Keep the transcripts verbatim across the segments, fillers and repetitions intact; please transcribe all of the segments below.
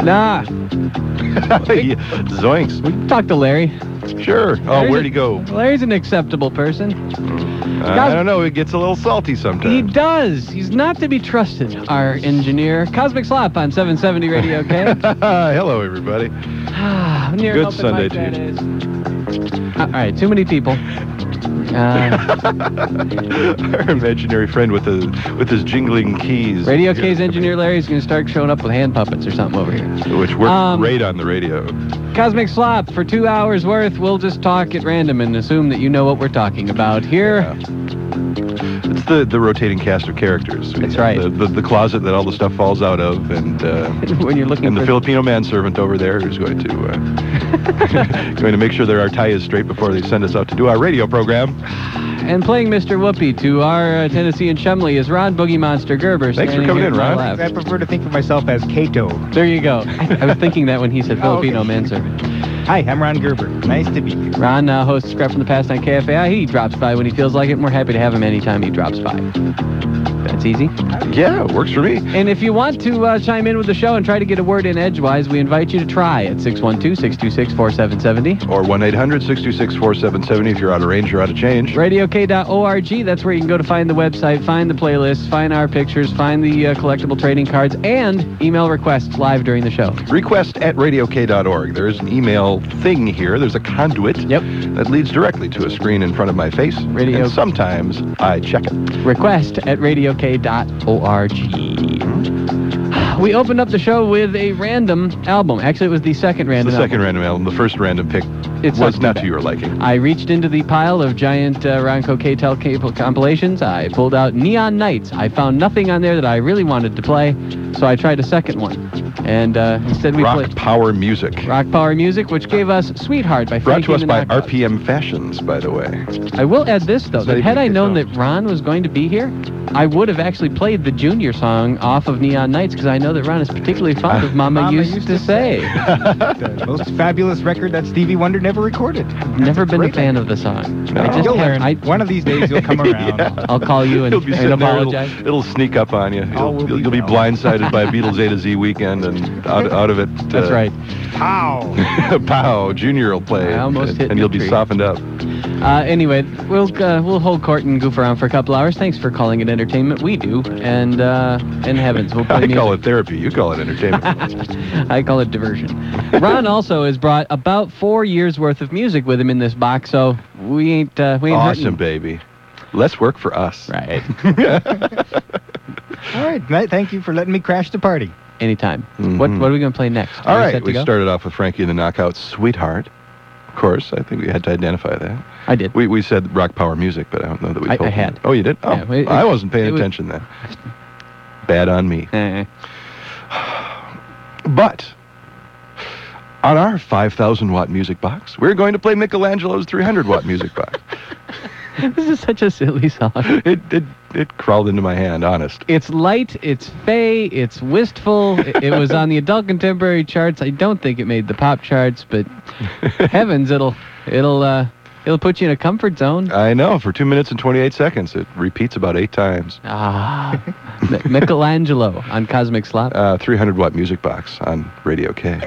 Nah. Zoinks. We can talk to Larry. Sure. Oh, Larry's where'd a- he go? Larry's an acceptable person. Uh, I don't know. It gets a little salty He sometimes. does. He's not to be trusted, our engineer. Cosmic Slop on seven seventy Radio K. Hello, everybody. Ah, near an Good open Sunday mic to you. that is. Uh, all right, too many people. Uh, Our imaginary friend with the with his jingling keys. Radio K's engineer Larry's going to start showing up with hand puppets or something over here. Which works Um, great on the radio. Cosmic Slop, for two hours worth, we'll just talk at random and assume that you know what we're talking about. Here, Yeah. It's the, the rotating cast of characters. We That's have right. The, the, the closet that all the stuff falls out of, and uh, when you're looking and the for... Filipino manservant over there who's going to uh, going to make sure that our tie is straight before they send us out to do our radio program. And playing Mister Whoopi to our uh, Tennessee and Chumley is Ron Boogie Monster Gerber. Thanks for standing coming here in, to my Ron. left. I prefer to think of myself as Cato. There you go. I was thinking that when he said Oh, okay. Filipino manservant. Hi, I'm Ron Gerber. Nice to be here. Ron uh, hosts Scrap from the Past on K F A I. He drops by when he feels like it, and we're happy to have him anytime he drops by. That's easy. Yeah, it works for me. And if you want to uh, chime in with the show and try to get a word in edgewise, we invite you to try at six one two, six two six, four seven seven zero. Or one eight hundred, six two six, four seven seven zero if you're out of range or out of change. radio k dot org, that's where you can go to find the website, find the playlist, find our pictures, find the uh, collectible trading cards, and email requests live during the show. Request at radio k dot org. There's an email thing here. There's a conduit Yep. that leads directly to a screen in front of my face. Radio- And sometimes I check it. Request at radio k dot org. We opened up the show with a random album. Actually, it was the second The random second album. random album. The first random pick It was sucked not too to bad. your liking. I reached into the pile of giant uh, Ronco K-Tel cable compilations. I pulled out Neon Nights. I found nothing on there that I really wanted to play, so I tried a second one. And uh, instead we Rock played Power Music. Rock Power Music, which gave us Sweetheart by Brought Frankie to us and the by Knockouts. R P M Fashions, by the way. I will add this, though, It's that not had even I known yourself. that Ron was going to be here, I would have actually played the Junior song off of Neon Nights, because I know that Ron is particularly fond of Mama, Mama Used, Used to, to Say. The most fabulous record that Stevie Wonder never recorded. Never been a Great fan of the song. No. I just You'll have- learn. I, One of these days you'll come around. Yeah. I'll call you and, You'll be and sitting there, apologize. It'll, it'll sneak up on you. All You'll, will you'll, be you'll be well. blindsided by a Beatles A to Z weekend, and out, out of it. That's uh, right. Pow! Pow, Junior will play, I almost and, hit and you'll the be tree. softened up. Uh, anyway, we'll uh, we'll hold court and goof around for a couple hours. Thanks for calling it entertainment. We do, and uh, in heavens, we'll play I music. call it therapy. You call it entertainment. I call it diversion. Ron also has brought about four years worth of music with him in this box, so we ain't uh, we ain't Awesome, hurting. baby. Less work for us. Right. All right. th- Thank you for letting me crash the party. Anytime. Mhm. What what are we gonna play next? All Are we right, set to we go? started off with Frankie and the Knockouts, Sweetheart. Of course, I think we had to identify that. I did. We we said rock power music, but I don't know that we I- told I you. had. Oh, you did? Oh, Yeah, it- I wasn't paying it was- attention then. Bad on me. Eh. But on our five thousand watt music box, we're going to play Michelangelo's three hundred watt music box. This is such a silly song. It, it it crawled into my hand, honest. It's light, it's fey, it's wistful. It, it was on the adult contemporary charts. I don't think it made the pop charts, but heavens, it'll it'll uh it'll put you in a comfort zone. I know, for two minutes and twenty-eight seconds. It repeats about eight times. Ah, M- Michelangelo on Cosmic Slop. Uh, three hundred watt music box on Radio K.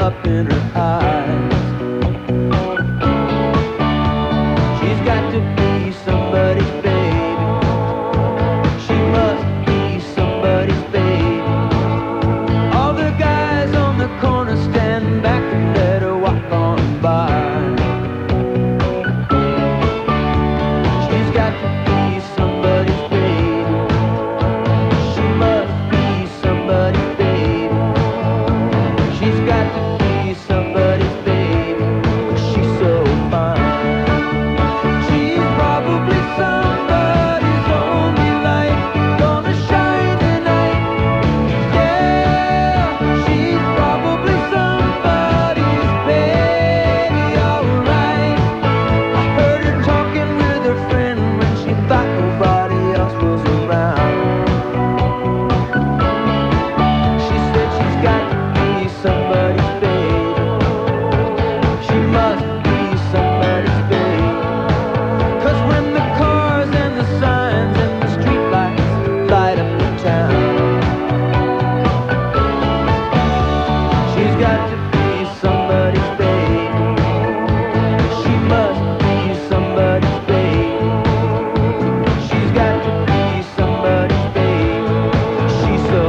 up in her eyes. She's got to be somebody's baby. She must be somebody's baby. All the guys on the corner stand back and let her walk on by. She's got to be somebody's baby. She must be somebody's baby. She's got to be somebody's baby. She's so fine. She's probably somebody's only light, gonna shine tonight. Yeah, she's probably somebody's baby, alright. I heard her talking with her friend when she thought nobody else was around. She said she's got to be somebody's baby. She must be somebody's baby. 'Cause when the cars and the signs and the streetlights light up the town, she's got to be somebody's baby. She must be somebody's baby. She's got to be somebody's baby. She's so.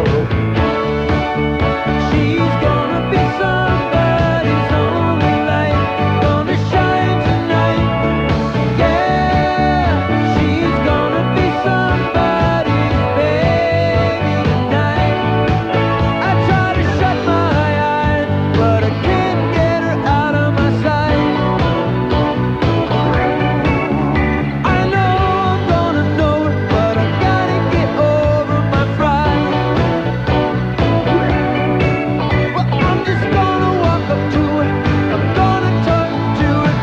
She's gonna be somebody's only light, gonna shine tonight. Yeah, she's gonna be somebody's baby tonight. I try to shut my eyes, but I can't get her out of my sight. I know I'm gonna know her, but I gotta get over my pride. Well, I'm just gonna walk up to her, I'm gonna talk to her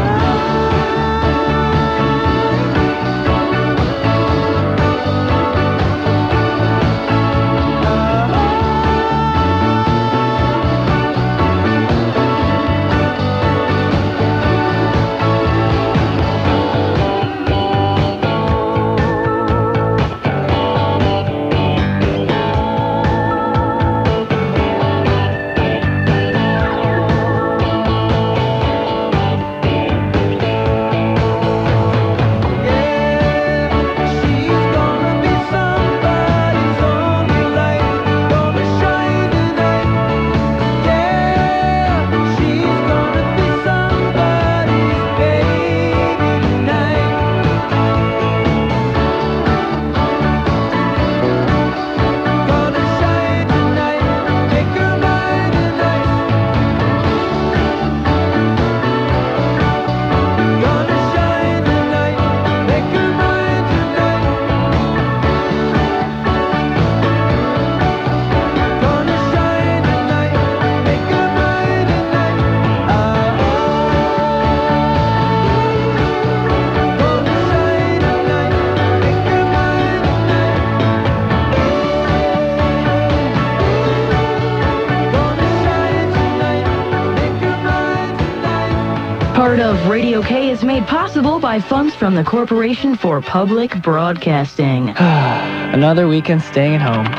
Part of Radio K is made possible by funds from the Corporation for Public Broadcasting. Another weekend staying at home.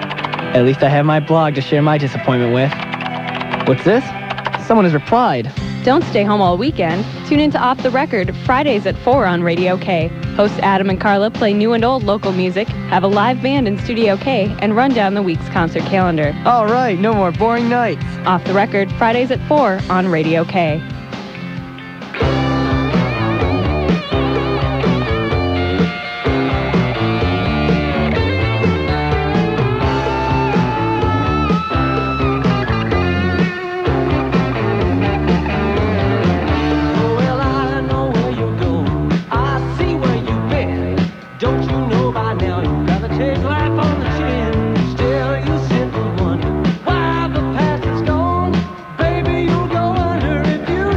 At least I have my blog to share my disappointment with. What's this? Someone has replied. Don't stay home all weekend. Tune in to Off the Record, Fridays at four on Radio K. Hosts Adam and Carla play new and old local music, have a live band in Studio K, and run down the week's concert calendar. All right, no more boring nights. Off the Record, Fridays at four on Radio K. Why the past is gone, baby, you'll go under if you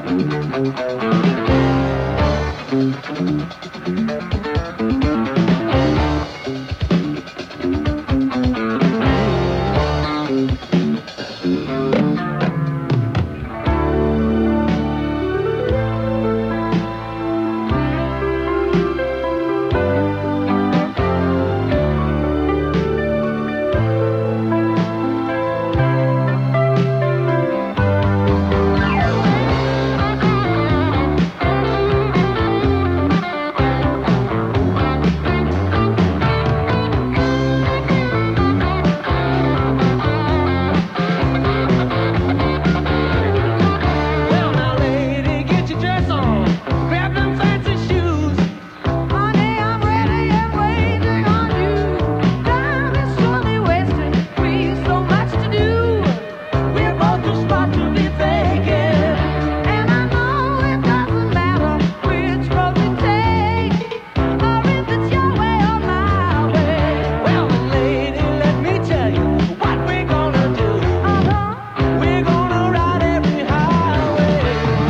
Well, now, lady, get your dress on. Grab them fancy shoes. Honey, I'm ready and waiting on you. Time is surely wasted. We've so much to do. We're both too smart to be faking. And I know it doesn't matter which road we take, or if it's your way or my way. Well, lady, let me tell you what we're gonna do. Uh-huh. We're gonna ride every highway.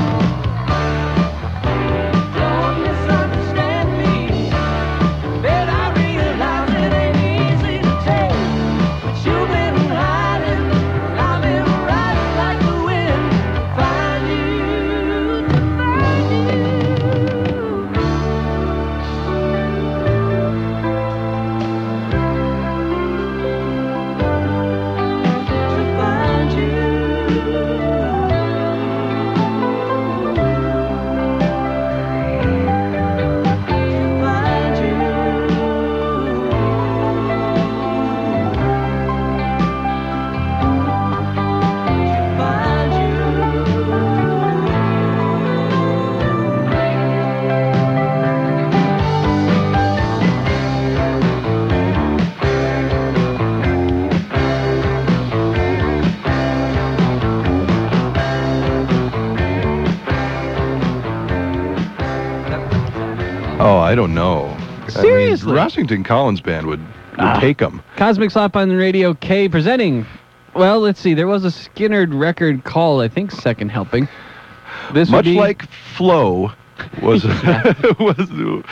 Don't misunderstand me. Bet I realize it ain't easy to take. But you've been hiding, I've been riding like the wind. Find you, to find you. To find Oh, I don't know. Seriously? I mean, Rossington Collins Band would, would Ah. take them. Cosmic Slop on Radio K presenting. Well, let's see. There was a Skinnerd record called, I think, Second Helping. This would Much be, like Flow was was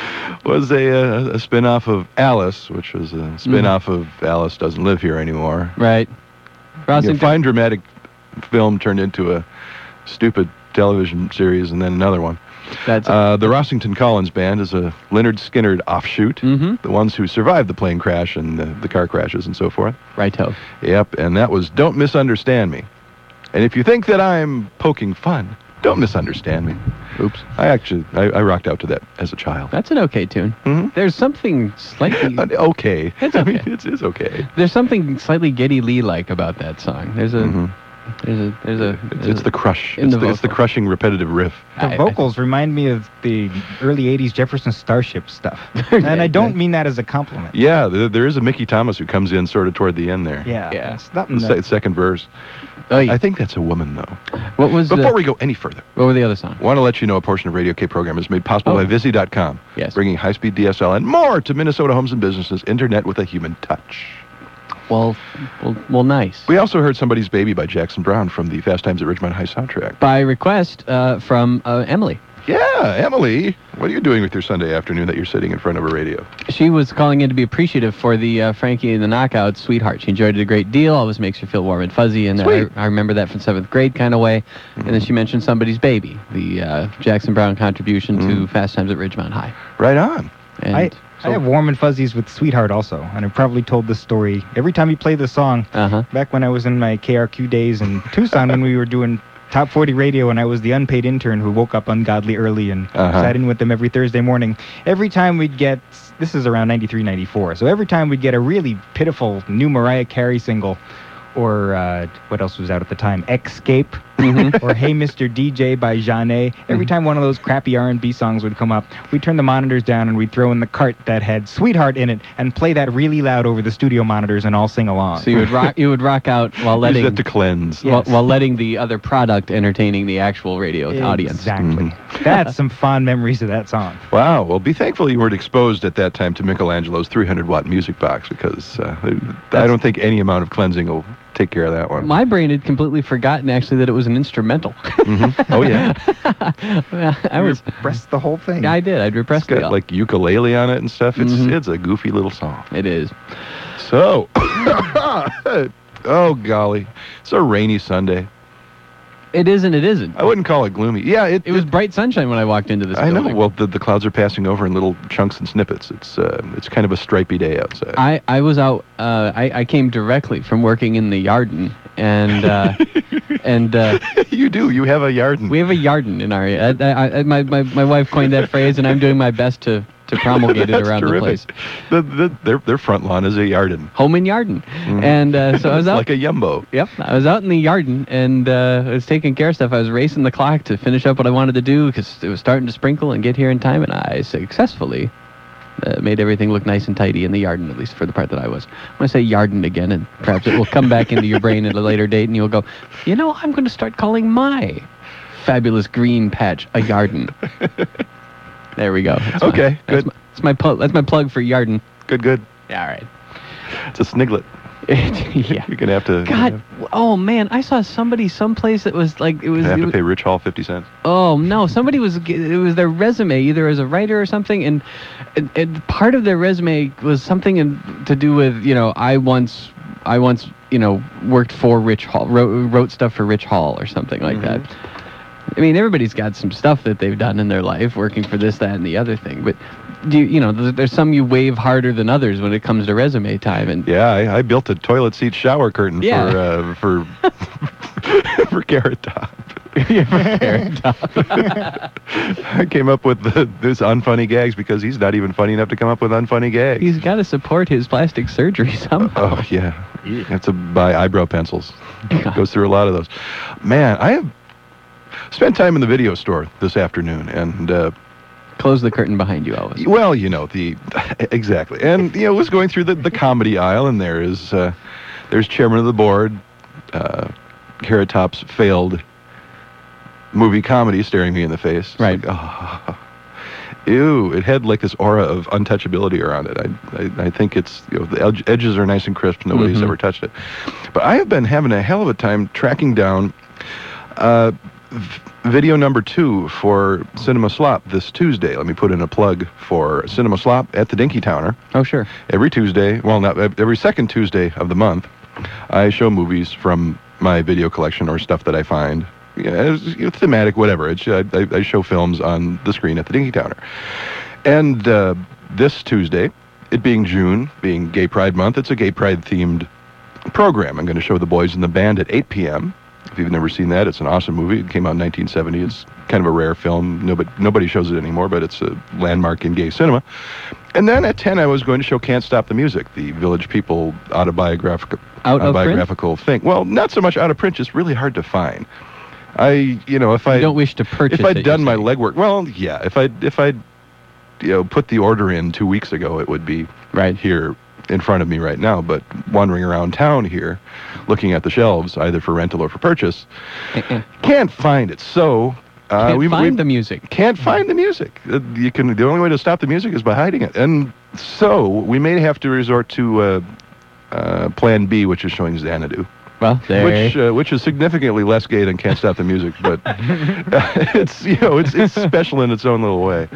was a, a, a spin-off of Alice, which was a spin-off of Alice Doesn't Live Here Anymore. right. A Rossington. fine dramatic film turned into a stupid television series and then another one. That's Uh, the Rossington Collins Band is a Leonard Skinnerd offshoot. Mhm. The ones who survived the plane crash and the, the car crashes and so forth. righto. Yep, and that was Don't Misunderstand Me. And if you think that I'm poking fun, don't misunderstand me. Oops. I actually, I, I rocked out to that as a child. That's an okay tune. Mhm. There's something slightly. Uh, okay. It's I mean, okay. it's, it's okay. There's something slightly Geddy Lee-like about that song. There's a. Mhm. There's a. There's a. It's, there's it's a- the crush. in It's the the, it's the vocal. crushing repetitive riff. The I- I- vocals remind me of the early eighties Jefferson Starship stuff. And I don't mean that as a compliment. Yeah, there, there is a Mickey Thomas who comes in sort of toward the end there. Yeah. Yeah. It's nothing The that- se- second verse. Oh, yeah. I think that's a woman, though. What was Before the, we go any further, What were the other songs? I want to let you know a portion of Radio K program is made possible Oh. by Visi dot com. Yes. Bringing high-speed D S L and more to Minnesota homes and businesses, internet with a human touch. Well, well, well, nice. We also heard Somebody's Baby by Jackson Brown from the Fast Times at Ridgemont High soundtrack. By request uh, from uh, Emily. Yeah, Emily, what are you doing with your Sunday afternoon that you're sitting in front of a radio? She was calling in to be appreciative for the uh, Frankie and the Knockout Sweetheart. She enjoyed it a great deal. Always makes her feel warm and fuzzy. And I, Sweet. I remember that from seventh grade kind of way. And then she mentioned Somebody's Baby, the uh, Jackson Brown contribution to Mm. Fast Times at Ridgemont High. Right on. And I, so, I have warm and fuzzies with Sweetheart also, and I probably told this story every time you play the song. uh-huh. Back when I was in my K R Q days in Tucson when we were doing Top forty radio and I was the unpaid intern who woke up ungodly early and Uh-huh. sat in with them every Thursday morning. Every time we'd get, this is around ninety-three, ninety-four, so every time we'd get a really pitiful new Mariah Carey single, or uh, what else was out at the time, Escape, or Hey Mister D J by Jeanne. Every time one of those crappy R and B songs would come up, we'd turn the monitors down and we'd throw in the cart that had Sweetheart in it and play that really loud over the studio monitors and all sing along. So you would rock, you would rock out while Use letting that to cleanse. while, Yes. while letting the other product entertaining the actual radio audience. Exactly. That's some fond memories of that song. Wow. Well, be thankful you weren't exposed at that time to Michelangelo's three hundred watt music box because uh, I don't think any amount of cleansing will take care of that one. My brain had completely forgotten actually that it was an instrumental. Mhm. Oh yeah, I was. Pressed the whole thing. Yeah, I did. I'd it's repressed got it. like ukulele on it and stuff. It's Mhm. it's a goofy little song. It is. So, oh golly, it's a rainy Sunday. It is and it isn't. I wouldn't call it gloomy. Yeah, it, It was bright sunshine when I walked into this I know. building. Well, the, the clouds are passing over in little chunks and snippets. It's uh, it's kind of a stripy day outside. I, I was out. Uh, I, I came directly from working in the Yarden, and uh, and uh, You do. You have a yard. we have a Yarden in our. I, I, I, my, my my wife coined that phrase, and I'm doing my best to, to promulgate it That's around terrific. the place. The, the, their their front lawn is a yarden. Home in Yarden, Mhm. and uh, so I was It's out. like a yumbo. Yep, I was out in the Yarden, and uh, I was taking care of stuff. I was racing the clock to finish up what I wanted to do because it was starting to sprinkle and get here in time, and I successfully uh, made everything look nice and tidy in the Yarden, at least for the part that I was. I'm going to say Yarden again, and perhaps it will come back into your brain at a later date, and you'll go, you know, I'm going to start calling my fabulous green patch a Yarden. There we go. That's my- Okay, that's good. My, that's my plug. That's my plug for Yarden. Good, good. Yeah, all right. It's a sniglet. Yeah. You're gonna have to. God, oh man, I saw somebody someplace that was like it You was. have it to was- pay Rich Hall fifty cents. Oh no! Somebody was it was their resume either as a writer or something, and, and, and part of their resume was something in, to do with you know I once I once you know worked for Rich Hall, wrote, wrote stuff for Rich Hall or something like that. I mean, everybody's got some stuff that they've done in their life, working for this, that, and the other thing. But do you, you know, there's, there's some you wave harder than others when it comes to resume time, and Yeah, I, I built a toilet seat shower curtain Yeah. for uh, for for Carrot Top. Carrot Top. I came up with the, this unfunny gags because he's not even funny enough to come up with unfunny gags. He's got to support his plastic surgery somehow. Oh yeah, you have to buy eyebrow pencils. Goes through a lot of those. Man, I have spent time in the video store this afternoon, and uh, Close the curtain behind you, always. well, you know the exactly, and you know was going through the, the comedy aisle, and there is uh, there's chairman of the board, uh, Carrot Top's failed movie comedy staring me in the face. It's Right. like, oh, ew! It had like this aura of untouchability around it. I I, I think it's you know the edge, edges are nice and crisp. Nobody's Mhm. ever touched it, but I have been having a hell of a time tracking down. Uh, v- Video number two for Cinema Slop this Tuesday. Let me put in a plug for Cinema Slop at the Dinky Towner. Oh, sure. Every Tuesday, well, not every second Tuesday of the month, I show movies from my video collection or stuff that I find. Yeah, it's, you know, thematic, whatever. It's, I, I, I show films on the screen at the Dinky Towner. And uh, this Tuesday, it being June, being Gay Pride Month, it's a Gay Pride themed program. I'm going to show The Boys in the Band at eight p.m. If you've never seen that, it's an awesome movie. It came out in nineteen seventy. It's kind of a rare film. Nobody, nobody shows it anymore, but it's a landmark in gay cinema. And then at ten, I was going to show Can't Stop the Music, the Village People autobiographical, Out of print? autobiographical thing. Well, not so much out of print, just really hard to find. I, you know, if I You don't wish to purchase if I'd it, done you my say. legwork, well, yeah, if I if I'd you know put the order in two weeks ago, it would be Right. here in front of me right now. But wandering around town here, looking at the shelves, either for rental or for purchase, Uh-uh. can't find it. So uh, Can't we find we the music. can't find the music. Uh, You can. The only way to stop the music is by hiding it. And so we may have to resort to uh, uh, Plan B, which is showing Xanadu. Well, there. Which uh, which is significantly less gay than Can't Stop the Music, but it's you know it's it's special in its own little way.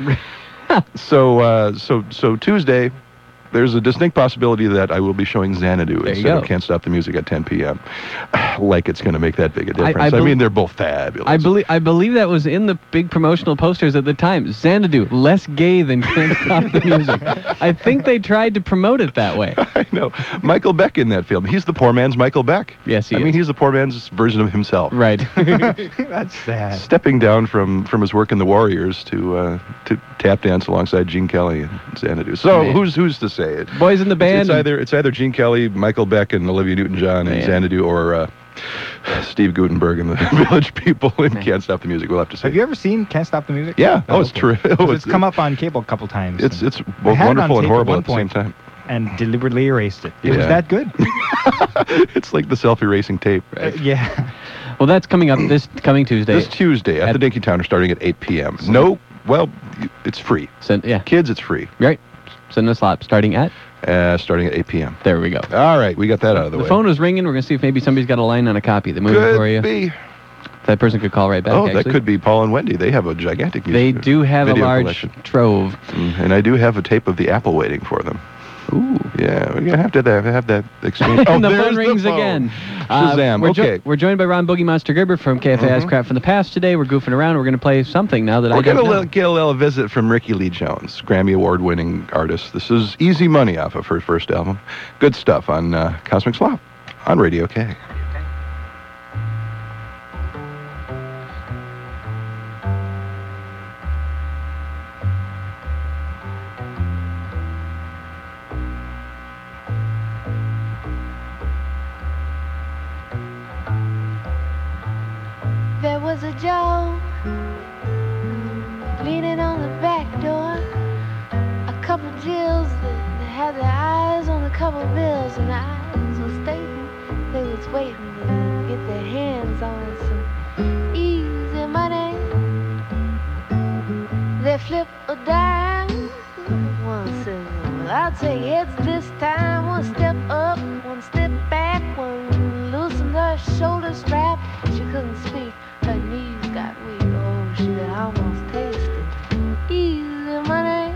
So uh, so so Tuesday, there's a distinct possibility that I will be showing Xanadu There you instead of go. Can't Stop the Music at ten p.m. Like it's going to make that big a I- I difference. I, bel- mean, they're both fabulous. I believe I believe that was in the big promotional posters at the time. Xanadu, less gay than Can't Stop the Music. I think they tried to promote it that way. I know. Michael Beck in that film. He's the poor man's Michael Beck. Yes, he I is. mean, he's the poor man's version of himself. Right. That's sad. Stepping down from, from his work in the Warriors to uh, to tap dance alongside Gene Kelly and Xanadu. So Man. who's who's to say it? Boys in the It's, band. it's either it's either Gene Kelly, Michael Beck, and Olivia Newton-John and Man. Xanadu, or uh, Steve Gutenberg and the Village People and Can't Stop the Music. We'll have to see. Have you ever seen Can't Stop the Music? Yeah. Oh, it's okay. terrific. 'Cause Oh, it's come up on cable a couple times. It's and it's I both had it on wonderful and tape at horrible one at the same point. time. and deliberately erased it. It Yeah. was that good. It's like the self-erasing tape. Uh, yeah. Well, that's coming up this coming Tuesday. This Tuesday at, At- the Dinky Towner, starting at eight p.m. No, well, it's free. Cin- yeah. Kids, it's free. Right. Cinema Slop starting at uh, starting at eight p.m. There we go. All right, we got that out of the, The way. phone was ringing. We're going to see if maybe somebody's got a line on a copy of the movie could for you. be. That person could call right back, Oh, actually. that could be Paul and Wendy. They have a gigantic music They do have a video large collection. trove. Mm, and I do have a tape of the Apple waiting for them. Ooh. Yeah, we're going to have to have, have that exchange. and the there's phone rings phone. again. Uh, Shazam, we're jo- okay. we're joined by Ron Boogie Monster Gerber from K F A I's Mhm. Crap from the Past today. We're goofing around. We're going to play something now that I We're don't going know. to get a little visit from Ricky Lee Jones, Grammy Award-winning artist. This is Easy Money off of her first album. Good stuff on uh, Cosmic Slop on Radio K. There was a Joe leaning on the back door. A couple Jills that had their eyes on a couple bills, and the eyes were stating they was waiting to get their hands on some easy money. They flip a dime. One says, well, I'll take heads this time. One step up, one step back, one loosened her shoulder strap. She couldn't speak. Her knees got weak, oh, she could almost taste it. Easy money.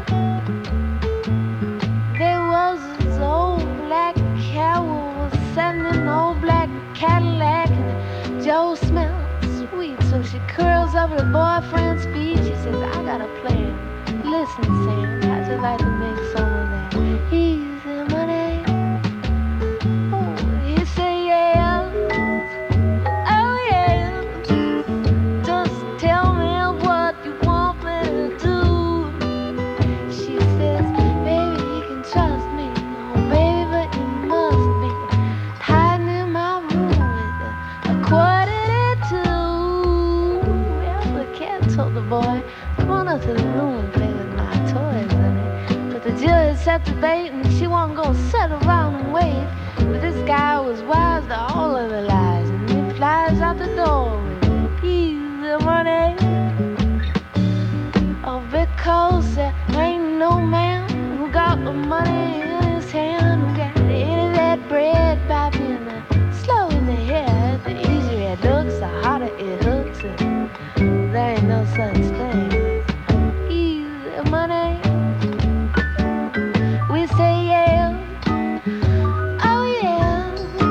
There was this old black cow was sitting in an old black Cadillac, and Joe smelled sweet, so she curls up her boyfriend's feet. She says, I got a plan. Listen, Sam, how'd you like to make some of that easy money? Oh, he said, yeah. Oh, yeah. Just tell me what you want me to do. She says, baby, you can trust me. Oh, baby, but you must be hiding in my room with a, a quarter to two. Well, the cat told the boy, come on up to the room and play with my toys, honey. But the Jill had set the bait, and she wasn't gonna sit around and wait. But this guy was wise to all of the lies, and he flies out the door with easy money. Oh, because there ain't no man who got the money in his hand, who got any of that bread by being uh, slow in the head. The easier it looks, the harder it hooks, and there ain't no such thing as easy money. We say yeah, oh yeah.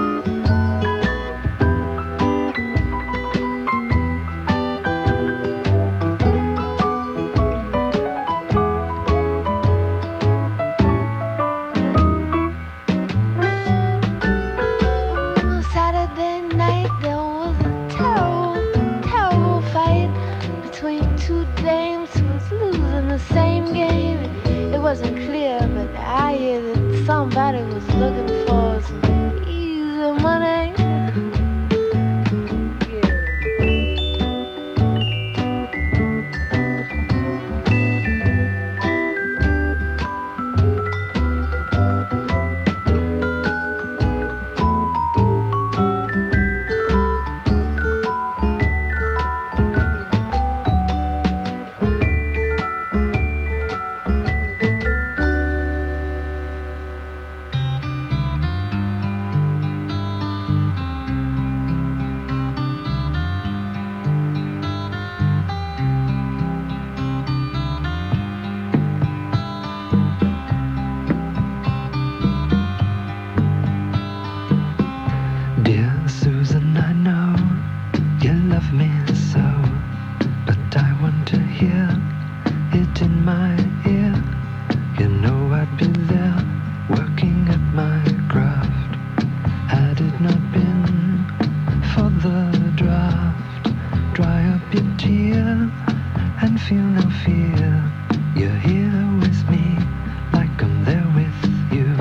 Saturday night there was a terrible, terrible fight between two dames who was losing the same game. It wasn't clear, but I hear that somebody was looking for some easy money. Dear Susan, I know you love me so, but I want to hear it in my ear. You know I'd be there working at my craft, had it not been for the draft. Dry up your tear and feel no fear. You're here with me like I'm there with you.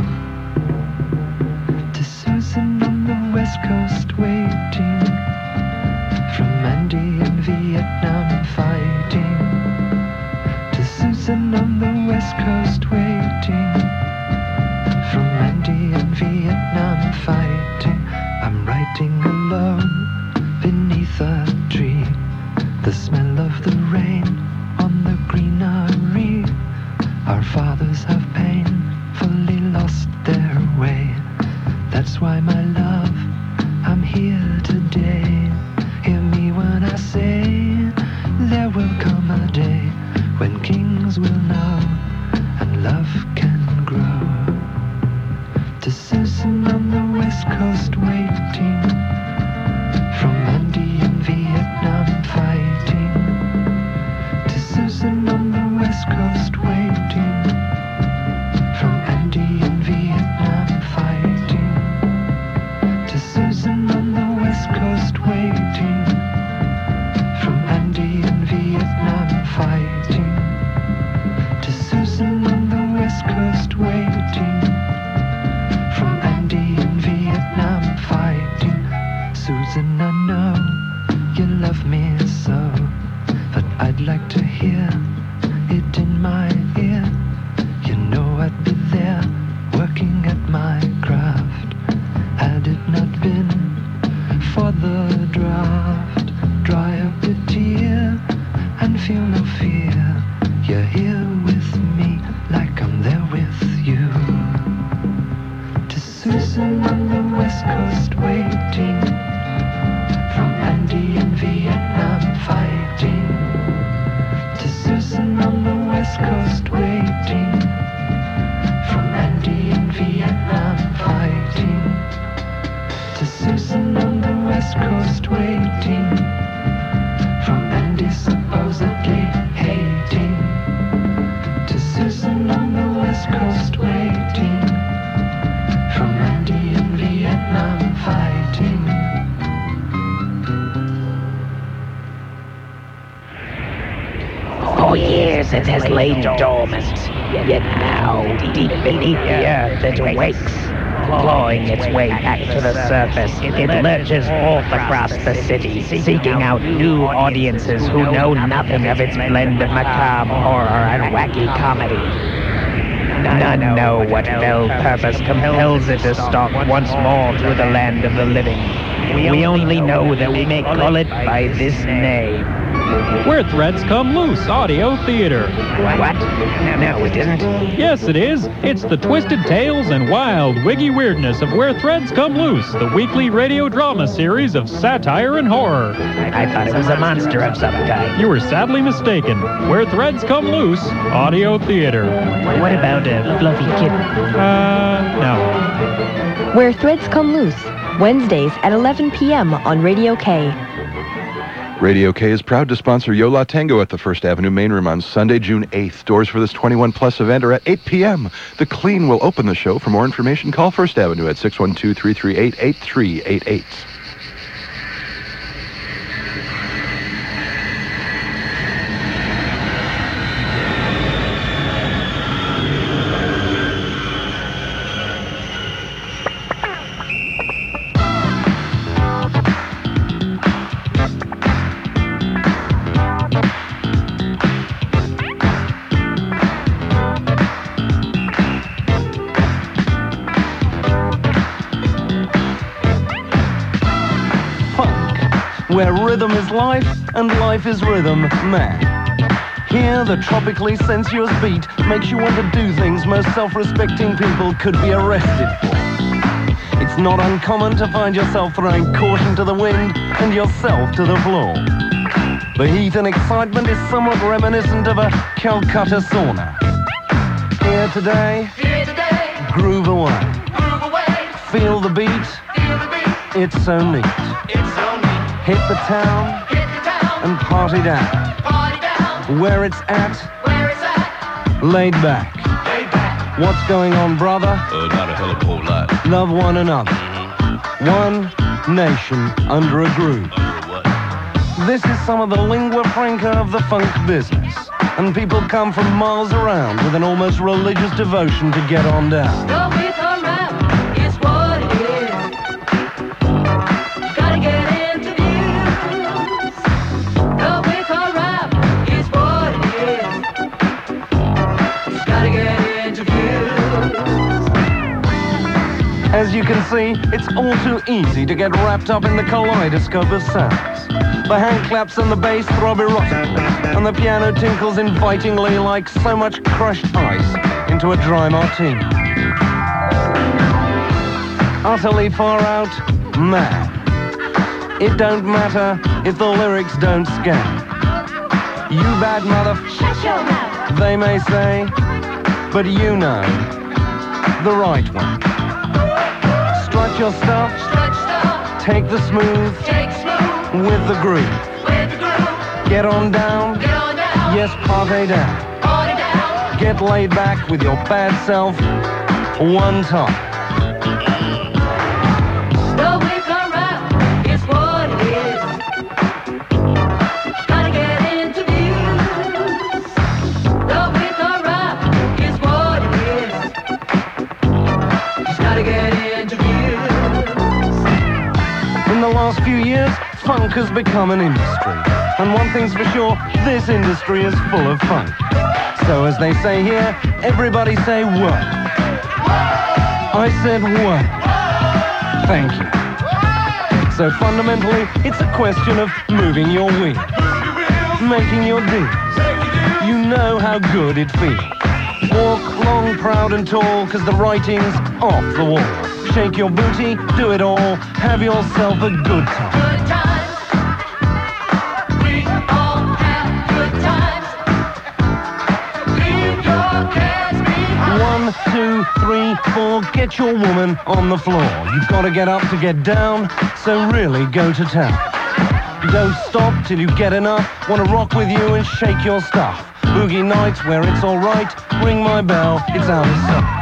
To Susan on the West Coast waiting, from Andy in Vietnam fighting. To Susan on the West Coast waiting, from Andy in Vietnam fighting. I'm writing alone beneath a tree, the smell of the rain on the greenery. Our fathers have painfully lost like to hear it in my ear. You know I'd be there, working at my craft. Had it not been for the draft, dry up the tear and feel no fear. You're here with me like I'm there with you. To Susan on the West Coast waiting, from Andy in Vietnam fighting. To Susan on the West Coast waiting, from Andy in Vietnam fighting. To Susan on the West Coast waiting, from Andy supposedly hating. To Susan on the West Coast waiting, from Andy in Vietnam fighting. For years it has lain dormant, yet now, deep beneath the earth, it wakes. Clawing its way back to the surface, it lurches forth across the city, seeking out new audiences who know nothing of its blend of macabre horror and wacky comedy. None know what fell purpose compels it to stalk once more through the land of the living. We only know that we may call it by this name. Where Threads Come Loose Audio Theater. What? No, no, it isn't. Yes, it is. It's the twisted tales and wild, wiggy weirdness of Where Threads Come Loose, the weekly radio drama series of satire and horror. I thought it was a monster of some kind. You were sadly mistaken. Where Threads Come Loose Audio Theater. What about a fluffy kitten? Uh, no. Where Threads Come Loose, Wednesdays at eleven p.m. on Radio K. Radio K is proud to sponsor Yo La Tango at the First Avenue main room on Sunday, June eighth. Doors for this twenty-one plus event are at eight p.m. The Clean will open the show. For more information, call First Avenue at six one two, three three eight, eight three eight eight. Where rhythm is life and life is rhythm, man. Here, the tropically sensuous beat makes you want to do things most self-respecting people could be arrested for. It's not uncommon to find yourself throwing caution to the wind and yourself to the floor. The heat and excitement is somewhat reminiscent of a Calcutta sauna. Here today, Here today. Groove away. Groove away. Feel the beat. Feel the beat. It's so neat. It's so neat. Hit the town, Hit the town. And party down. Party down. Where it's at, Where it's at. Laid back. Laid back. What's going on, brother? Uh, not a hell of a whole lot. Love one another. One nation under a groove. Under what? This is some of the lingua franca of the funk business. And people come from miles around with an almost religious devotion to get on down. Go with a rap, it's what it is. Gotta get into views. Go with a rap, it's what it is. Gotta get into views. As you can see, it's all too easy to get wrapped up in the kaleidoscope of sounds. The hand claps and the bass throb erotically, and the piano tinkles invitingly like so much crushed ice into a dry martini. Utterly far out, mad. It don't matter if the lyrics don't scan. You bad mother... Shut your mouth. They may say, but you know the right one. Strut your stuff, Stretch stuff, take the smooth, take smooth. With the groove. With the groove. Get on down. Get on down. Yes, party down. Party down. Get laid back with your bad self one time. Go with a rap, it's what it is. Gotta get into views. Go with a rap, it's what it is. Just gotta get into views. In the last few years, funk has become an industry, And one thing's for sure, this industry is full of fun. So as they say here, everybody say work. I said work. Thank you. So fundamentally, it's a question of moving your wings, making your deals. You know how good it feels. Walk long, proud and tall, cause the writing's off the wall. Shake your booty, do it all, have yourself a good time. Good times. We all have good times. Leave your cares behind. One, two, three, four, get your woman on the floor. You've got to get up to get down, so really go to town. Don't stop till you get enough. Want to rock with you and shake your stuff. Boogie nights where it's alright. Ring my bell, it's out of sight.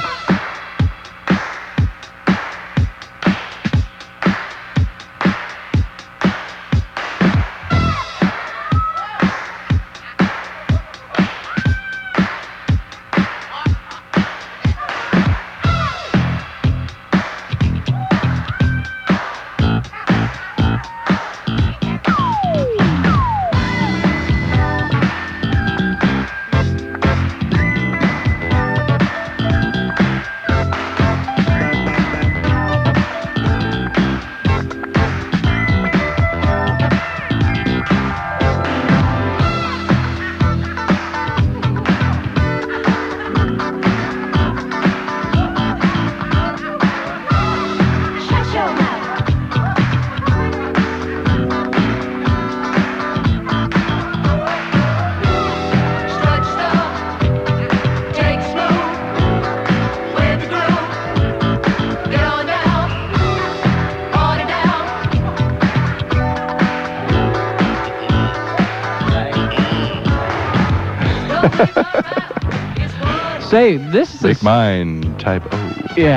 Say, this is... Make mine type O.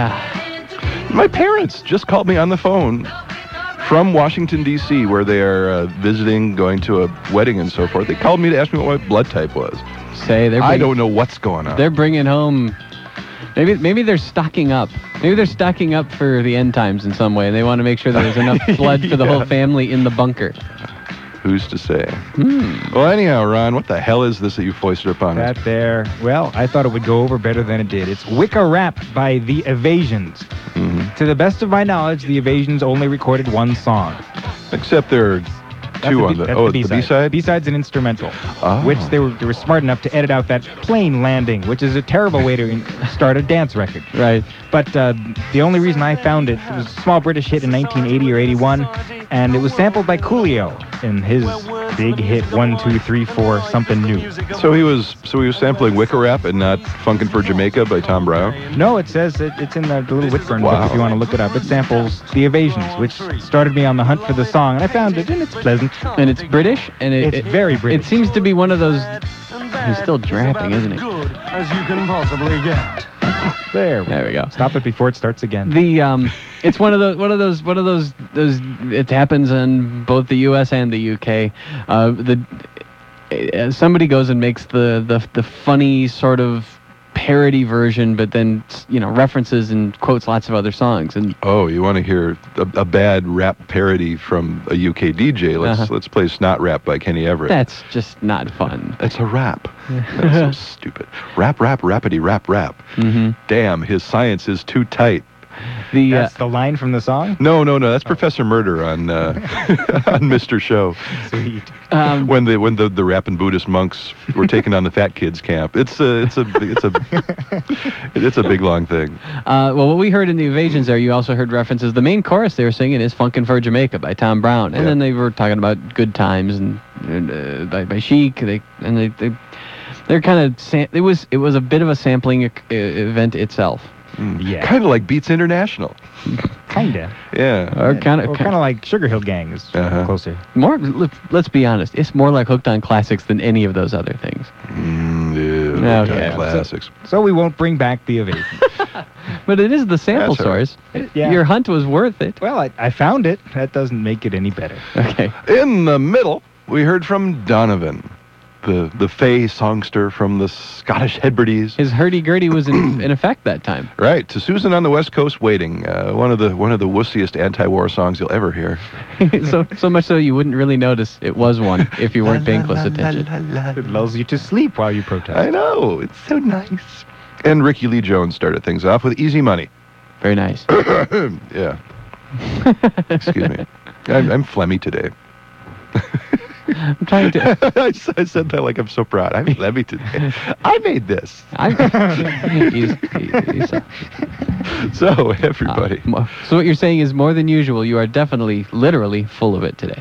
Yeah. My parents just called me on the phone from Washington, D C, where they are uh, visiting, going to a wedding and so forth. They called me to ask me what my blood type was. Say, they're... I bringing- don't know what's going on. They're bringing home... Maybe maybe they're stocking up. Maybe they're stocking up for the end times in some way, and they want to make sure that there's enough blood for the Yeah. whole family in the bunker. Who's to say? Hmm. Well, anyhow, Ron, what the hell is this that you foisted upon us? That there. Well, I thought it would go over better than it did. It's Wicca Rap by The Evasions. Mm-hmm. To the best of my knowledge, The Evasions only recorded one song. Except there are That's two the on B- the... that's Oh, the the B-side. B-side? B-side's an instrumental, Oh. which they were they were smart enough to edit out that plane landing, which is a terrible way to in- start a dance record. Right. But uh, the only reason I found it, it was a small British hit in nineteen eighty or eighty-one, and it was sampled by Coolio in his big hit one, two, three, four, Something New. So he was so he was sampling Wicca Rap and not Funkin' for Jamaica by Tom Brown? No, it says it, it's in the, the little Whitburn Wow. book if you want to look it up. It samples The Evasions, which started me on the hunt for the song, and I found it, and it's pleasant. And it's British, and it, It's it- very British. It seems to be one of those... He's still drapping, isn't he? Good as you can possibly get. There. There we go. Stop it before it starts again. The um, it's one of those, one of those, one of those, those. It happens in both the U S and the U K. Uh, the uh, somebody goes and makes the the the funny sort of parody version, but then you know references and quotes lots of other songs. And Oh, you want to hear a, a bad rap parody from a U K D J? Let's Uh-huh. let's play Snot Rap by Kenny Everett. that's just not fun. That's a rap. That's so stupid. Rap, rap, rappity, rap, rap. Mm-hmm. Damn, his science is too tight. The uh, That's the line from the song? No, no, no. That's Professor Murder on uh, on Mister Show. Sweet. um, When the when the, the rapping Buddhist monks were taking on the fat kids camp. It's a it's a it's a it's a big long thing. Uh, well, what we heard in the Evasions there, you also heard references. The main chorus they were singing is "Funkin' for Jamaica" by Tom Brown, and Yeah. then they were talking about "Good Times" and, and uh, by, by Chic. They and they they they're kind of sam- it was it was a bit of a sampling e- event itself. Yeah. Kind of like Beats International. Kinda. Yeah. Or kind Or of kind of like Sugar Hill Gang is Uh-huh. closer. more. let- Let's be honest. It's more like Hooked on Classics than any of those other things. Mm, yeah. Okay. Classics. So we won't bring back The Evasions. But it is the sample That's all right. source. Yeah. Your hunt was worth it. Well, I, I found it. That doesn't make it any better. Okay. In the middle, we heard from Donovan. the the Fey songster from the Scottish Hebrides. His hurdy-gurdy was in, in effect that time. Right. To Susan on the West Coast Waiting, uh, one of the one of the wussiest anti-war songs you'll ever hear. so so much so you wouldn't really notice it was one if you weren't paying close attention. It lulls you to sleep while you protest. I know. It's so nice. And Ricky Lee Jones started things off with Easy Money. Very nice. Yeah. Excuse me. I'm, I'm phlegmy today. I'm trying to. I, s- I said that like I'm so proud. I'm phlegmy today. I made this. I. he's, he's, uh, So, everybody. Uh, mo- so what you're saying is more than usual. You are definitely, literally full of it today.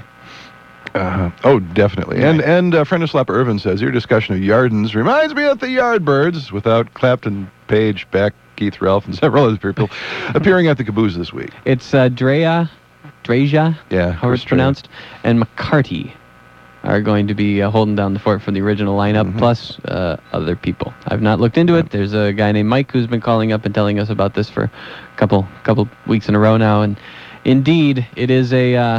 Uh, oh, definitely. And and uh, friend of Slap Irvin says, your discussion of Yardens reminds me of the Yardbirds without Clapton, Page, Beck, Keith Ralph, and several other people appearing at the Caboose this week. It's uh, Drea, Dreja, Yeah, how it's Chris Drea. pronounced, and McCarty are going to be uh, holding down the fort from the original lineup, Mhm. plus uh, other people. I've not looked into it. There's a guy named Mike who's been calling up and telling us about this for a couple couple weeks in a row now, and indeed, it is a. Uh,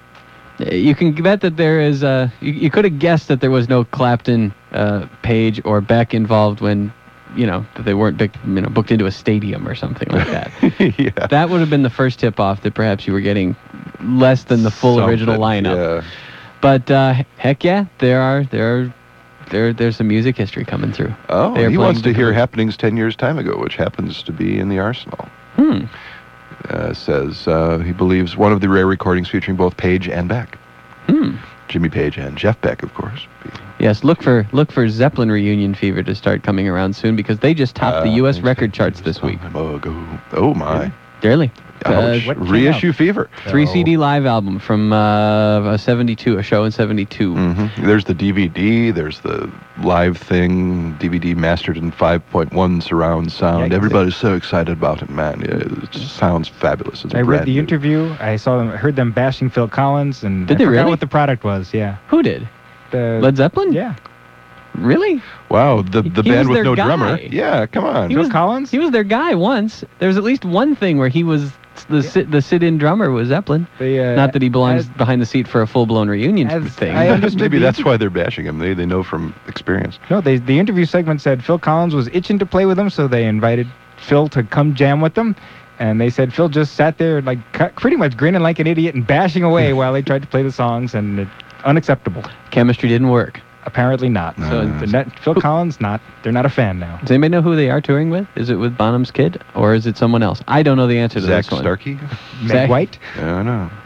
you can bet that there is. Uh, you, you could have guessed that there was no Clapton, uh, Page, or Beck involved when, you know, that they weren't big, you know, booked into a stadium or something like that. Yeah. That would have been the first tip-off that perhaps you were getting less than the full original Something, lineup. Yeah. But uh, heck yeah, there are there are there there's some music history coming through. Oh, They are he playing wants to the hear Caboose. happenings ten years time ago, which happens to be in the Arsenal. Hmm. Uh, says uh, he believes one of the rare recordings featuring both Page and Beck. Hmm. Jimmy Page and Jeff Beck, of course. Yes, look for look for Zeppelin reunion fever to start coming around soon because they just topped the Uh, U S thanks, record charts this week. Oh, go. Oh my. Really? Ouch. Uh, Reissue fever. Three C D live album from uh, a seventy-two, a show in seventy-two. Mm-hmm. There's the D V D. There's the live thing. D V D mastered in five point one surround sound. Yeah, Everybody's so excited about it, man. It just sounds fabulous. It's I read brand the new. interview. I saw them, heard them bashing Phil Collins, and Did I they forgot really? what the product was. Yeah, Who did? the Led Zeppelin? Yeah, Really? Wow, the the He band was with their no guy. drummer. Yeah, come on. He Phil was Collins. He was their guy once. There was at least one thing where he was the sit, the sit-in drummer was Zeppelin. They, uh, Not that he belongs as- behind the seat for a full-blown reunion as thing. I understood Maybe the that's inter- why they're bashing him. They they know from experience. No, they, the interview segment said Phil Collins was itching to play with them, so they invited Phil to come jam with them. And they said Phil just sat there, like, cu- pretty much grinning like an idiot and bashing away while they tried to play the songs, and it, unacceptable. Chemistry didn't work. Apparently not. No, So no, the net, Phil Collins, not. They're not a fan now. Does anybody know who they are touring with? Is it with Bonham's Kid or is it someone else? I don't know the answer to Zach this one. Starkey? Meg Zach- White. I don't know.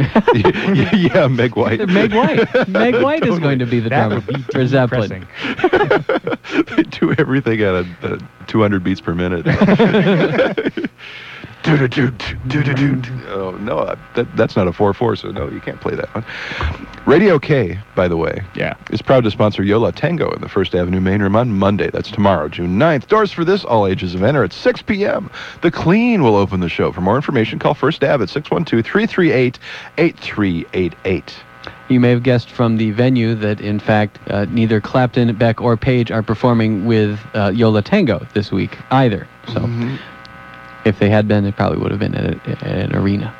yeah, yeah, Meg White. Meg White. Meg White is Totally. going to be the That drummer would be for Zeppelin. depressing. They do everything at a, a two hundred beats per minute. Oh, no, uh, that, that's not a four four, so no, you can't play that one. Radio K, by the way, Yeah. is proud to sponsor Yola Tango in the First Avenue main room on Monday. That's tomorrow, June ninth. Doors for this all-ages event are at six p.m. The Clean will open the show. For more information, call First Ave at six one two, three three eight, eight three eight eight. You may have guessed from the venue that, in fact, uh, neither Clapton, Beck, or Page are performing with uh, Yola Tango this week either. So Mhm. if they had been, it probably would have been at, a, at an arena.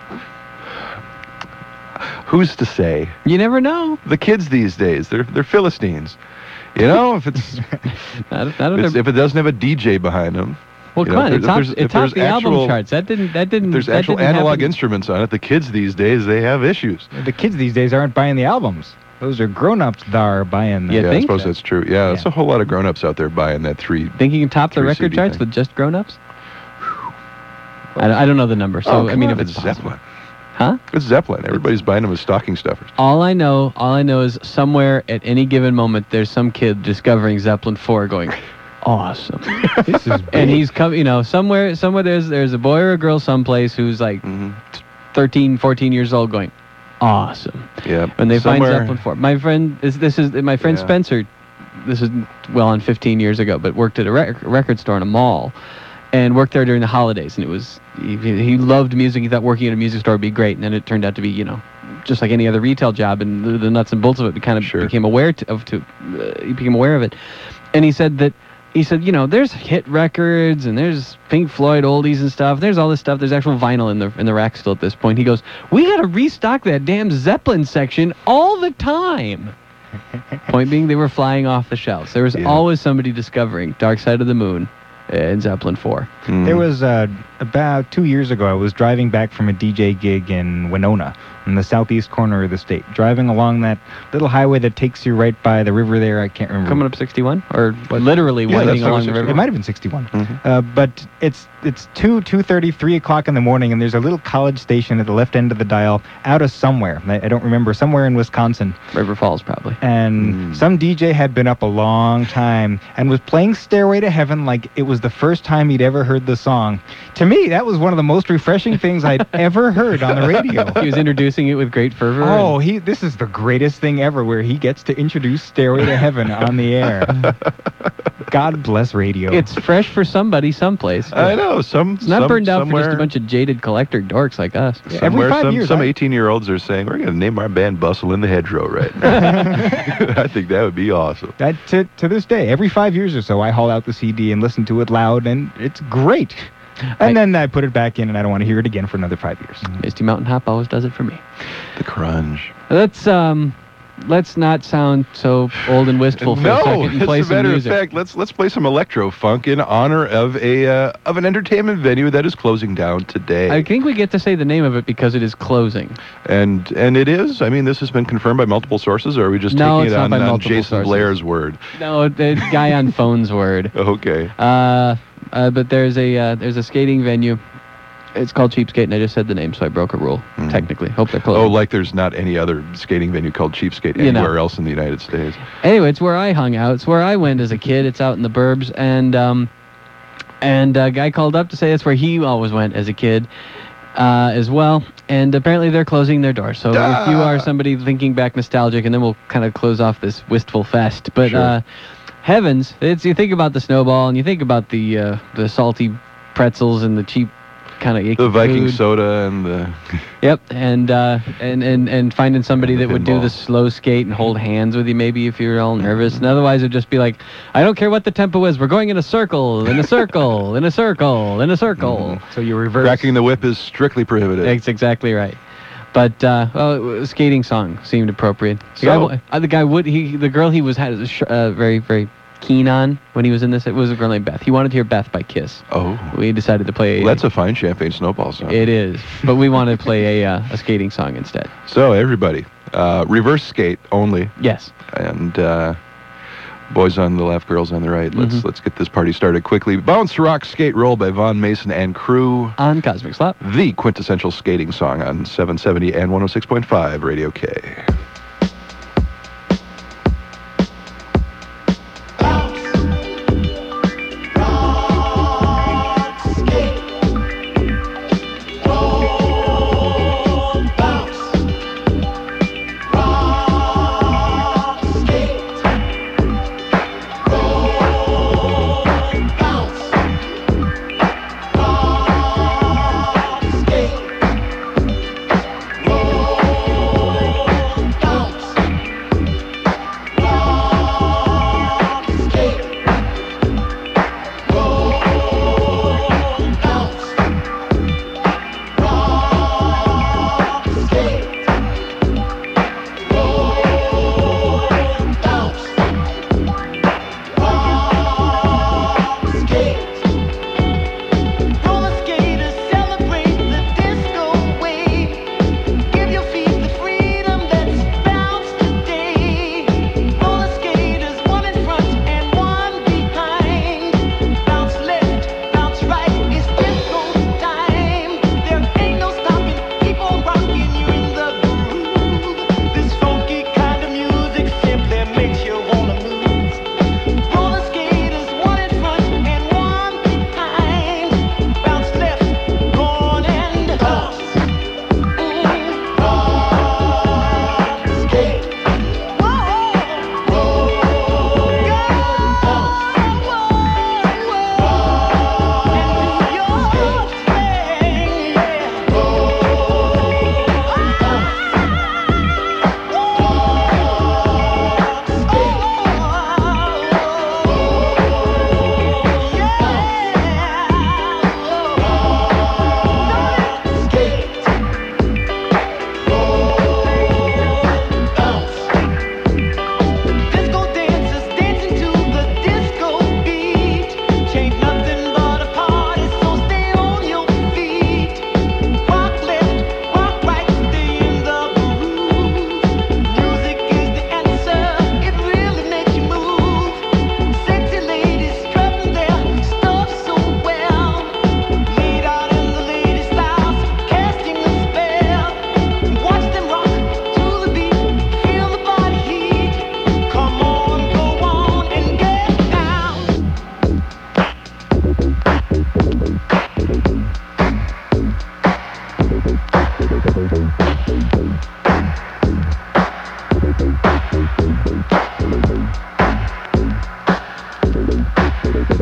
Who's to say? You never know. The kids these days, they're they're Philistines. You know, if it's, Not, if- not if if, it's they're- if it doesn't have a D J behind them. well, you come know, on, if it there's- topped, if it topped there's the album actual- charts. That didn't. That didn't. There's that actual didn't analog happen. instruments on it. The kids these days, they have issues. The kids these days aren't buying the albums. Those are grown-ups that are buying them. You yeah, think? I suppose that's true. Yeah, there's Yeah. a whole lot of grown-ups out there buying that three. Think you can top the Three record C D charts thing. with just grown-ups? I, don't- I don't know the number, so oh, I mean, come if on, it's it's possible. Zeppelin. Huh? It's Zeppelin. Everybody's buying them as stocking stuffers. All I know, all I know is somewhere at any given moment, there's some kid discovering Zeppelin four, going, awesome. This is And he's come, you know, somewhere, somewhere there's there's a boy or a girl someplace who's like Mm-hmm. thirteen, fourteen years old, going, awesome. Yeah. When they Somewhere- find Zeppelin four. My friend, is this is my friend Yeah. Spencer. This is well on fifteen years ago, but worked at a rec- record store in a mall, and worked there during the holidays. And it was he, he loved music. He thought working at a music store would be great. And then it turned out to be, you know, just like any other retail job. And the, the nuts and bolts of it, he kind of Sure. became aware to, of to uh, he became aware of it. And he said that he said, you know, there's hit records and there's Pink Floyd oldies and stuff. There's all this stuff. There's actual vinyl in the in the rack still at this point. He goes, we got to restock that damn Zeppelin section all the time. Point being, they were flying off the shelves. There was Yeah. always somebody discovering Dark Side of the Moon in Zeppelin four. There was uh, about two years ago, I was driving back from a D J gig in Winona, in the southeast corner of the state, driving along that little highway that takes you right by the river there. I can't remember. Coming up sixty-one? Or literally Yeah, winding that's along the river? It might have been sixty-one. Mm-hmm. Uh, but it's it's two, two thirty, three o'clock in the morning, and there's a little college station at the left end of the dial out of somewhere. I, I don't remember. Somewhere in Wisconsin. River Falls, probably. And Mm. some D J had been up a long time and was playing Stairway to Heaven like it was the first time he'd ever heard the song. To me, that was one of the most refreshing things I'd ever heard on the radio. He was introducing it with great fervor. Oh, he! This is the greatest thing ever, where he gets to introduce Stairway to Heaven on the air. God bless radio. It's fresh for somebody someplace. I know. Some It's not some- burned out for just somewhere- a bunch of jaded collector dorks like us. Somewhere, five some, years, some I- eighteen-year-olds are saying, we're going to name our band Bustle in the Hedgerow right now. I think that would be awesome. That to, to this day, every five years or so, I haul out the C D and listen to it loud, and it's great. And then I put it back in, and I don't want to hear it again for another five years. Misty Mountain Hop always does it for me. The crunge. Let's um, let's not sound so old and wistful for no, a second and as play a some matter music. of fact, let's let's play some electro funk in honor of a uh, of an entertainment venue that is closing down today. I think we get to say the name of it because it is closing. And and it is. I mean, this has been confirmed by multiple sources, or are we just No, taking it's it not on, by on multiple Jason sources. Blair's word? No, the guy on phone's word. Okay. Uh, uh, but there's a uh, there's a skating venue. It's called Cheapskate, and I just said the name, so I broke a rule. Mhm. Technically, hope they're closing. Oh, like there's not any other skating venue called Cheapskate You know. anywhere else in the United States. Anyway, it's where I hung out. It's where I went as a kid. It's out in the burbs, and um, and a guy called up to say that's where he always went as a kid, uh, as well. And apparently they're closing their doors. So if you are somebody thinking back nostalgic, and then we'll kind of close off this wistful fest. But Sure. uh, heavens, it's you think about the snowball, and you think about the uh, the salty pretzels and the cheap kind of The Viking food. soda and the Yep, and uh, and and and finding somebody And the that would do pinball. the slow skate and hold hands with you, maybe if you're all nervous. And otherwise, it'd just be like, I don't care what the tempo is. We're going in a circle, in a circle, in a circle, in a circle. So you reverse. cracking the whip is strictly prohibited. That's exactly right. But uh, well, a skating song seemed appropriate. The, So- guy, w- uh, the guy would he the girl he was had a sh- uh, very very keen on when he was in this. It was a girl named Beth. He wanted to hear Beth by Kiss. Oh, We decided to play. well, that's a fine Champagne Snowball song. It is, but we wanted to play a uh, a skating song instead. So everybody, uh, reverse skate only, Yes. and uh, boys on the left, girls on the right. Let's Mhm. let's get this party started quickly. Bounce Rock Skate Roll by Von Mason and crew. On Cosmic Slop. The quintessential skating song on seven seventy and one oh six point five Radio K. Skate.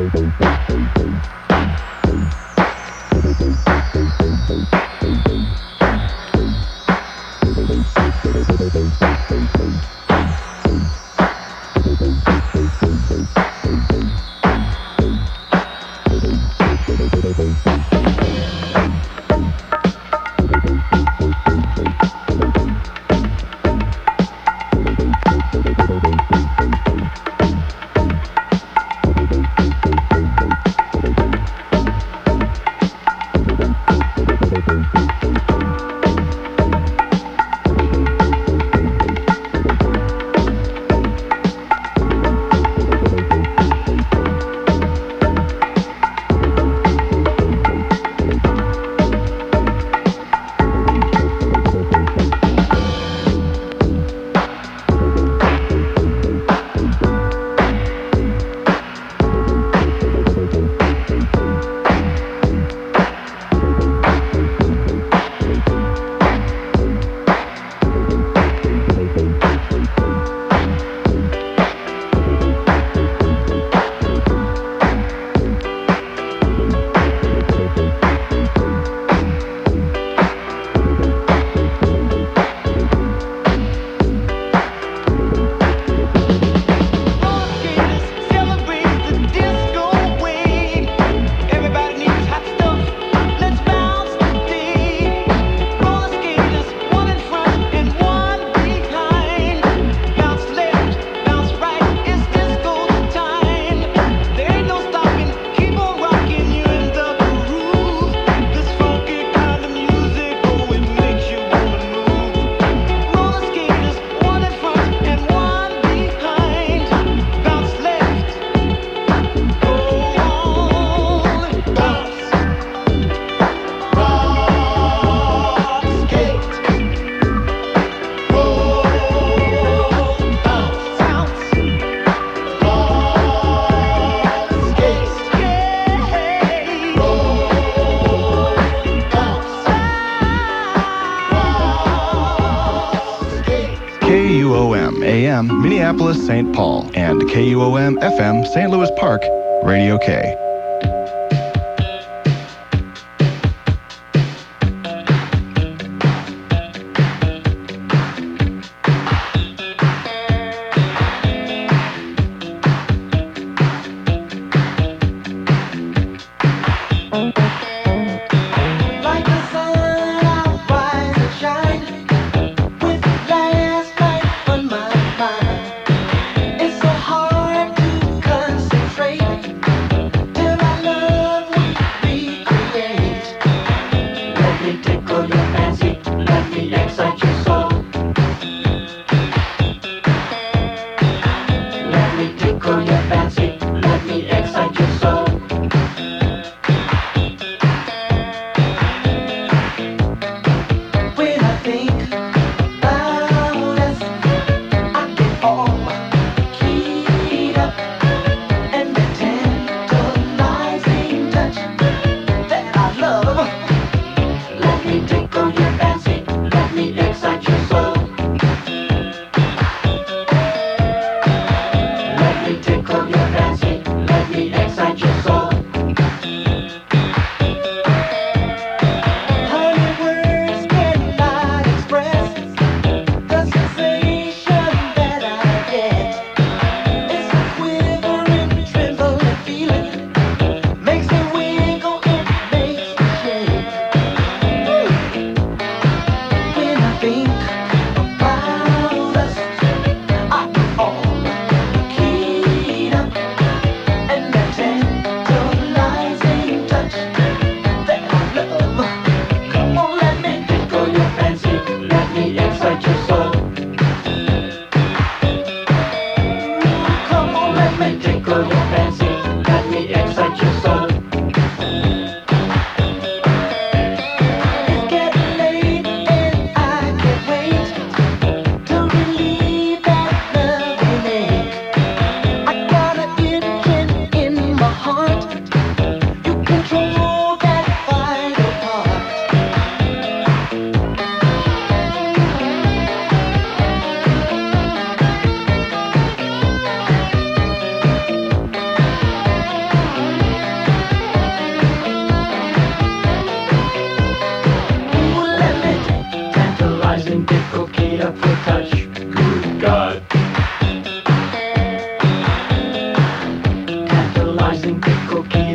K U O M A M Minneapolis, Saint Paul, and K U O M F M Saint Louis Park, Radio K.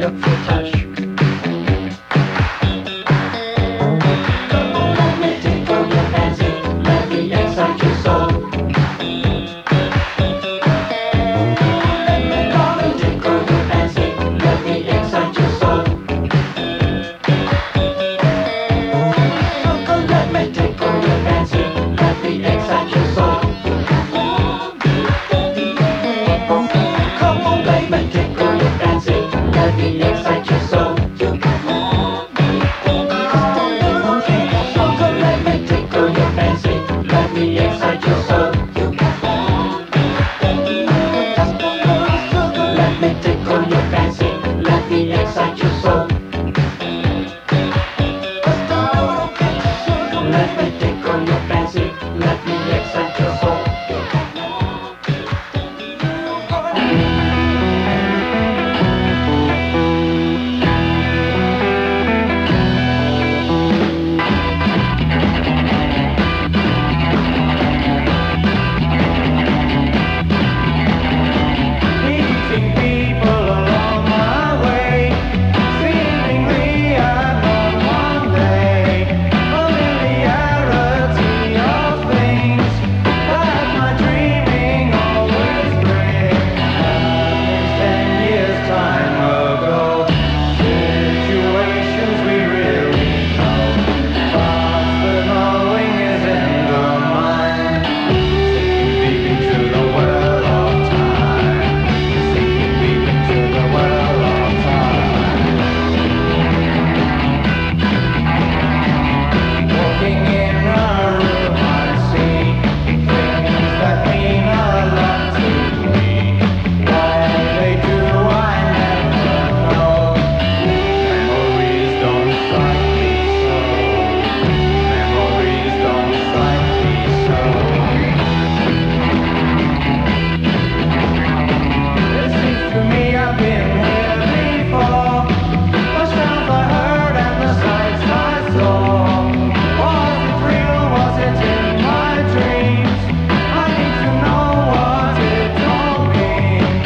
up for touch. Come on, let me tickle your fancy, let me excite your soul. Let me come and tickle your fancy, let me excite your soul. Uncle, let me tickle your fancy, let me excite your soul. Come on, baby, tickle your fancy, let me excite your soul. Uncle, let me tickle your fancy, let me excite your soul. Let me tickle your fancy, let me excite your soul. Let me tickle your fancy, let me excite your soul. Meeting people along my way, seemingly unknown one day. Familiarity of things that my dreaming always brings. Ten years time ago, situations we really know, but the knowing is in the mind. Sinking deep into the well of time. Sinking deep into the well of time. Walking in a room, I see things that mean a lot to me. Why they do, I never know. Memories don't strike me so. Memories don't strike me so. It seems to me I've been here before. The sounds I heard and the sights I saw. Was it real? Was it in my dreams? I need to know what it all means.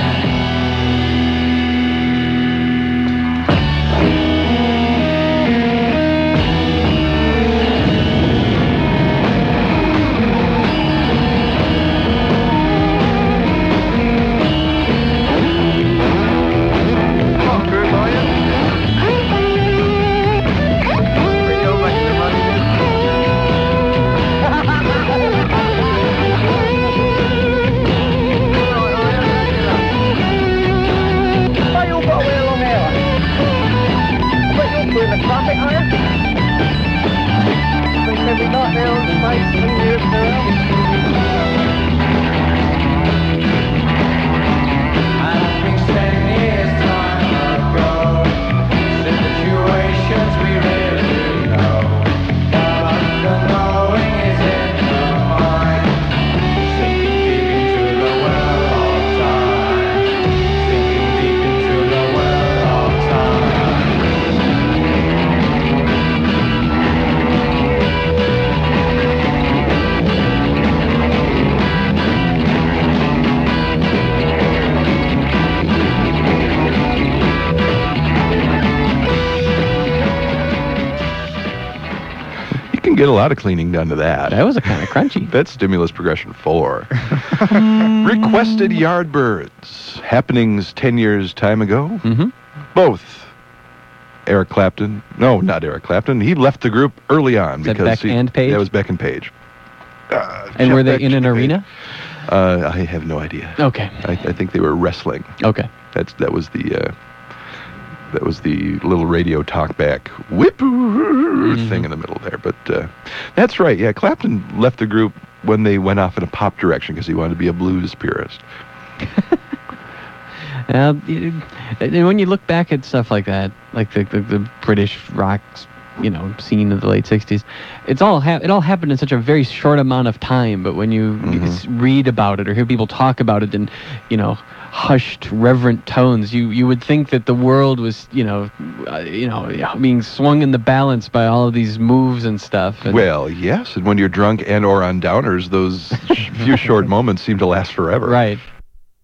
Situations we really know, but the knowing is in the mind. Sinking deep into the well of time. Sinking deep into the well of time. You can get a lot of cleaning done to that. That was a kind of crunchy. That's stimulus progression four. Requested Yardbirds. Happenings ten years time ago. Mm-hmm. Both. Eric Clapton. No, not Eric Clapton. He left the group early on Is that because Beck he, and Page? That was Beck and Page. Uh, And Jeff were they Beck, in an Jimmy Page. arena? Uh, I have no idea. Okay. I, I think they were wrestling. Okay. That's that was the uh, that was the little radio talkback whip Mm-hmm. thing in the middle there. But uh, that's right. Yeah, Clapton left the group when they went off in a pop direction because he wanted to be a blues purist. Uh, you- and when you look back at stuff like that, like the the, the British rock, you know, scene of the late sixties, it's all ha- it all happened in such a very short amount of time. But when you Mhm. s- read about it or hear people talk about it in, you know, hushed, reverent tones, you you would think that the world was, you know, uh, you know, yeah, being swung in the balance by all of these moves and stuff. And Well, yes, and when you're drunk and or on downers, those sh- few short moments seem to last forever. right.